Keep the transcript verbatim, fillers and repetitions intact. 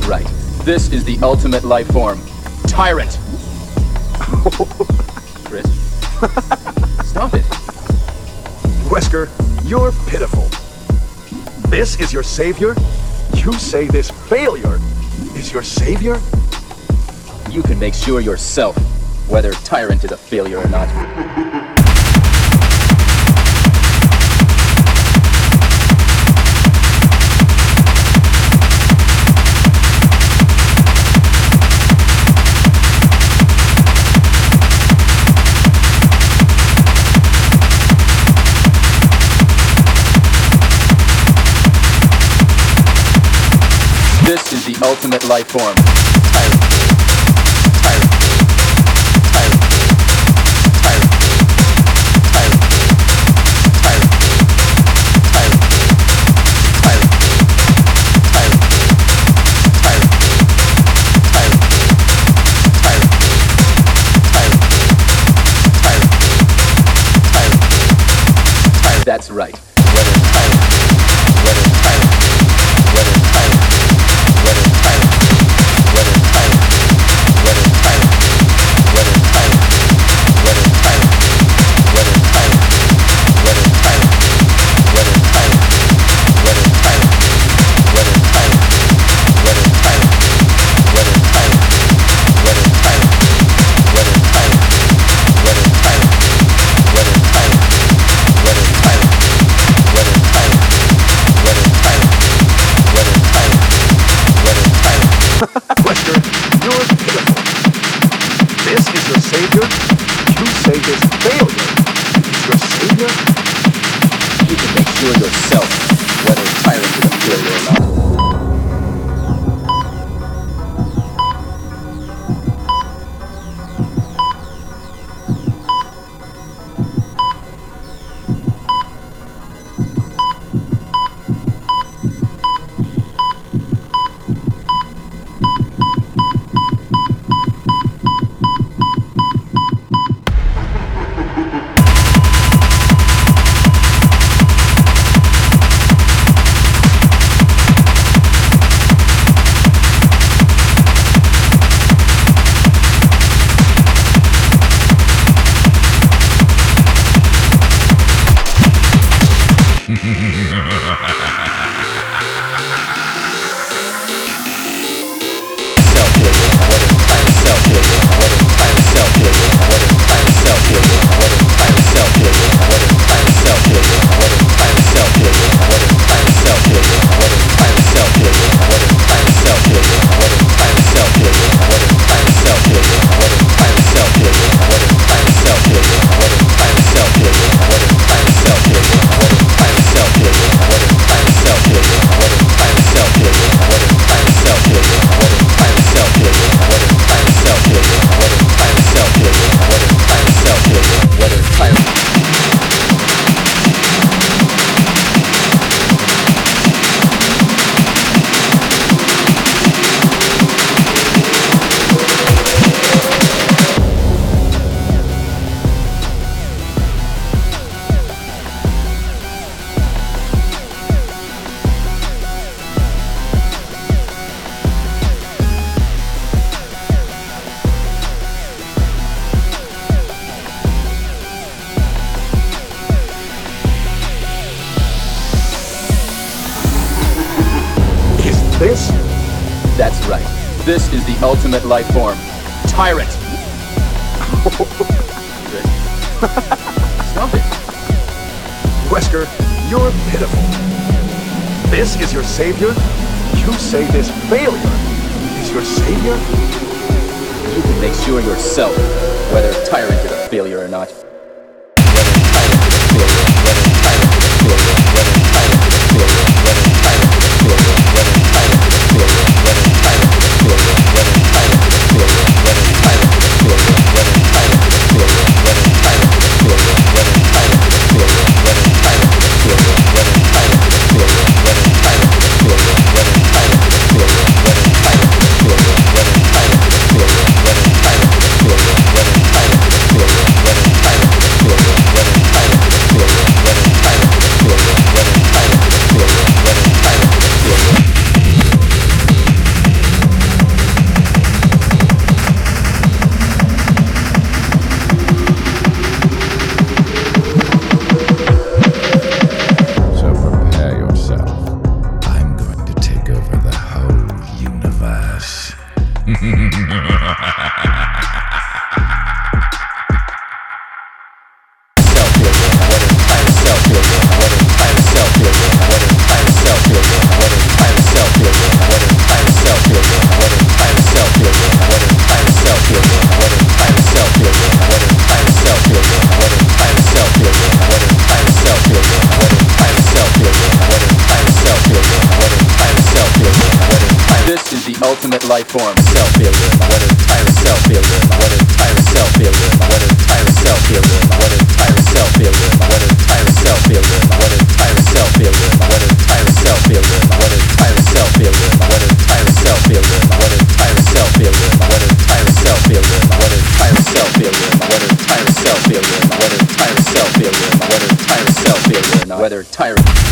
right. This is the ultimate life form. Tyrant! Chris? Stop it. Wesker, you're pitiful. This is your savior? You say this failure is your savior? You can make sure yourself whether Tyrant is a failure or not. This is the ultimate life form. Tyrant. Tyrant. Tyrant. Tyrant. Tyrant. Tyrant. Tyrant. Tyrant. Tyrant. Tyrant. Tyrant. Tyrant. Tyrant. Tyrant. Tyrant. Tyrant. That's right. Whether tyrant. Whether tyrant. Whether tyrant. Whether tyrant, whether tyrant, whether tyrant, whether tyrant, whether tyrant, whether tyrant, whether tyrant, whether tyrant, whether tyrant, whether tyrant, whether tyrant, whether tyrant, whether tyrant, whether tyrant, whether tyrant, whether tyrant, whether tyrant, whether tyrant, whether tyrant, whether tyrant. Wesker, you're pitiful. This is your savior? You say this failure is your savior? You can make sure yourself whether Tyrant is a failure or not. This? That's right. This is the ultimate life form. Tyrant! Stop it. Wesker, you're pitiful. This is your savior? You say this failure is your savior? You can make sure yourself whether Tyrant is a failure or not. life form, self failure, what entire self failure, what entire self failure, what entire self failure, what entire self failure, what entire self failure, what entire self failure, what entire self failure, what entire self failure, what entire self failure, what entire self failure, what entire self failure, what entire self failure, what entire self failure, what entire self failure, what entire self failure, whether tyrant